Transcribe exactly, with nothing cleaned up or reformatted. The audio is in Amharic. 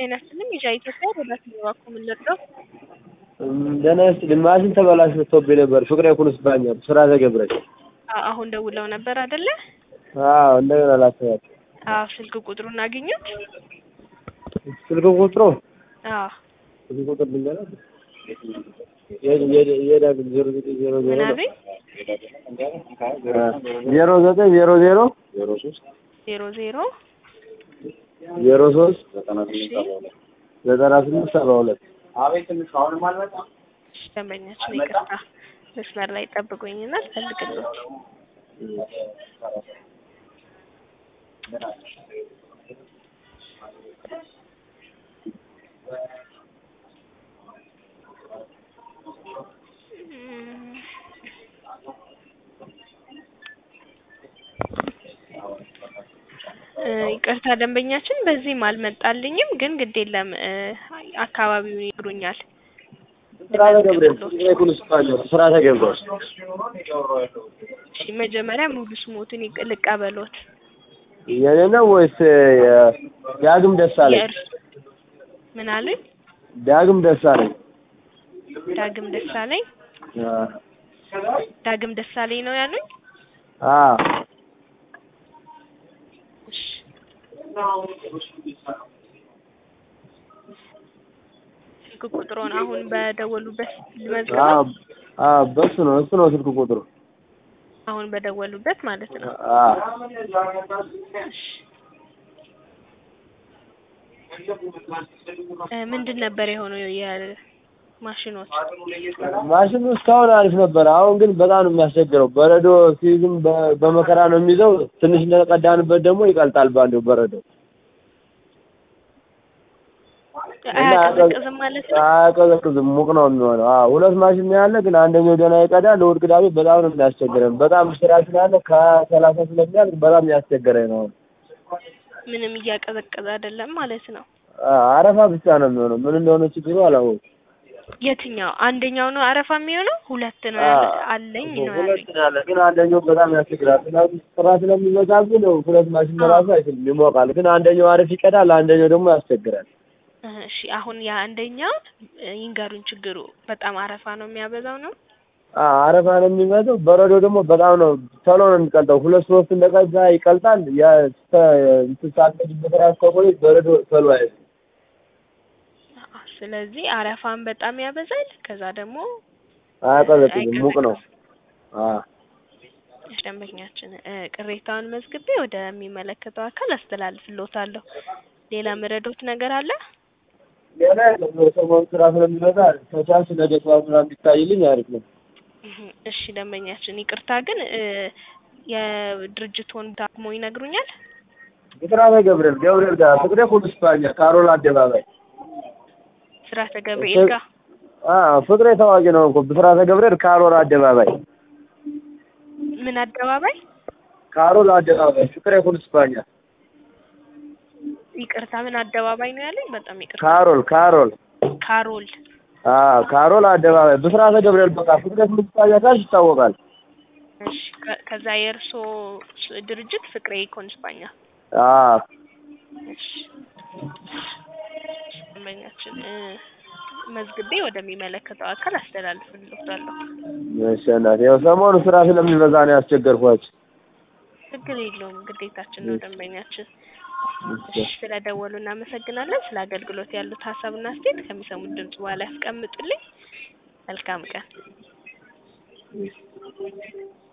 ጤና ይስጥልኝ የሻይ ኢትዮጵያ ወዳት ነው እባክዎ ምን ልርዳው? ደህና ይስጥልኝ ማሽን ተበላሽቶብኝ ነበር ፍቅሬ ኩንስባኛል ስራ ተገብረች አሁን ደውለው ነበር አይደለ? አዎ እንደገና ላስተካክል አዎ ስልክ ቁጥሩን አገኙት? ስልክ ቁጥሩ አዎ ስልክ ቁጥሩ ልንገርህ የዳግም ዜሮ ዘጠኝ ዜሮ ዜሮ ዜሮ ዘጠኝ ዜሮ ዜሮ ዜሮ ሶስት ዜሮ ዜሮ ዜሮ ሶስት ዘጠና ስምንት ሰባ ሁለት አቤት ትንሽ አሁንም አልመጣም ደንበኛችን ይቅርታ መስመር ላይ ጠብቁኝና ልፈልግልዎት ይቅርታ ደንበኛችን በዚህም አልመጣልኝም ግን ግድ የለም አካባቢውን ይግሩኛል ስራ ተገብረች ይኩንስ ባለው ስራ ተገብረች እሺ መጀመሪያ ሙሉ ስሞቱን ልቀበሎት የኔ ነው ወይስ ዳግም ደሳለኝ ምን አሉኝ ዳግም ደሳለኝ ዳግም ደሳለኝ ዳግም ደሳለኝ ነው ያሉኝ አዎ ስልክ ቁጥሩን አሁን በደወሉበት ልመዝግበው አዎ በሱ ነው እሱ ነው ስልክ ቁጥሩ አሁን በደወሉበት ማለት ነው አዎ ምንድን ነበር የሆነው የማሽኖች ማሽኑ እስካሁን አሪፍ ነበር አሁን ግን በጣም ነው የሚያስቸግረው በረዶ ሲዝም በመከራ ነው የሚይዘው ትንሽ እንደቀዳንበት ደግሞ ይቀልጣል ባንዴው በረዶ አያቀዘቅዝም ማለት ነው አያቀዘቅዝም ሙቅ ነው የሚሆነው አዎ ሁለት ማሽን ነው ያለ ግን አንደኛው ደህና ይቀዳል እሑድ ቅዳሜ በጣም ነው የሚያስቸግረን በጣም ስራ ስላለ ከሰላሳ ስለሚያልቅ በጣም ያስቸገረኝ ነው ምንም እያቀዘቀዘ አይደለም ማለት ነው አረፋ ብቻ ነው የሚሆነው ምን እንደሆነ ችግሩ አላወኩም የትኛው አንደኛው ነው አረፋ የሚሆነው ሁለት ነው አለኝ ነው ሁለት ነው ያለ ግን አንደኛው በጣም ያስቸግራል ስለዚህ ስራ ስለሚበዛብን ነው ሁለት ማሽን ራሱ አይችልም ይሞቃል ግን አንደኛው አሪፍ ይቀዳል አንደኛው ደግሞ ያስቸግራል እሺ አሁን ያ አንደኛው ይንገሩን ችግሩ በጣም አረፋ ነው የሚያበዛው ነው አረፋ ነው የሚበዛው በረዶ ደግሞ በጣም ነው ቶሎ ነው የሚቀልጠው ሁለት ሶስት እንደቀዳ ይቀልጣል ያ እንትን በራስ ቆይ በረዶ ቶሎ አይደል ስለዚህ አረፋን በጣም ያበዛል ከዛ ደግሞ አያቀዘቅዝም ሙቅ ነው አዎ ደንበኛችን ቅሬታውን መዝግቤ ወደሚመለከተው አካል አስተላልፍልዎታለሁ ሌላ መረዶት ነገር አለ ሌላ ሰሞኑን ስራ ስለሚበዛ ተቻች ነገ ጠዋት ምናምን ቢታይልኝ አሪፍ ነው እሺ ደንበኛችን ይቅርታ ግን የድርጅቱን ዳክሞ ይነግሩኛል ብስራተ ገብርኤል ገብርኤል ጋር ፍቅሬ ኩንስባኛ ካሮል አደባባይ ብስራተ ገብርኤል ጋር አዎ ፍቅሬ ታዋቂ ነው እኮ ብስራተ ገብርኤል ካሮል አደባባይ ምን አደባባይ ካሮል አደባባይ ፍቅሬ ኩንስባኛ ይቅርታ ምን አደባባይ ነው ያለኝ በጣም ይቅርታ ካሮል ካሮል ካሮል አዎ ካሮል አደባባይ ብስራተ ገብርኤል በቃ ፍቅሬ ኩንስባኛ ጋር ይታወቃል እሺ ከዛ የእርሶ ድርጅት ፍቅሬ ኩንስባኛ አዎ እሺ ደንበኛችን መዝግቤ ወደሚመለከተው አካል አስተላልፍልዎታለሁ እሺ እናቴ ያው ሰሞኑ ስራ ስለሚበዛ ነው ያስቸገርኳችሁ ችግር የለውም ግዴታችን ነው ደንበኛችን እሺ ስለደወሉ እናመሰግናለን ስለ አገልግሎት ያሉት ሀሳብና አስተያየት ከሚሰሙት ድምጽ በኋላ ያስቀምጡልኝ መልካም ቀን